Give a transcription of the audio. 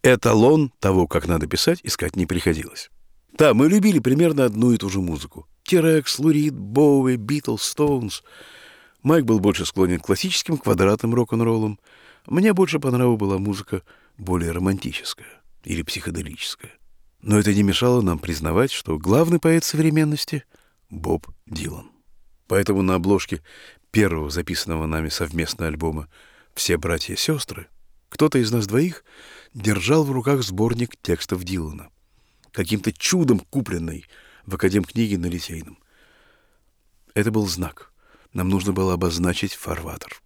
эталон того, как надо писать, искать не приходилось. Да, мы любили примерно одну и ту же музыку. T-Rex, Лу Рид, Боуи, Битлз, Стоунс. Майк был больше склонен к классическим квадратным рок-н-роллам. Мне больше по нраву была музыка более романтическая или психоделическая. Но это не мешало нам признавать, что главный поэт современности — Боб Дилан. Поэтому на обложке первого записанного нами совместно альбома «Все братья и сестры» кто-то из нас двоих держал в руках сборник текстов Дилана, каким-то чудом купленный в Академкниге на Литейном. Это был знак. Нам нужно было обозначить фарватер.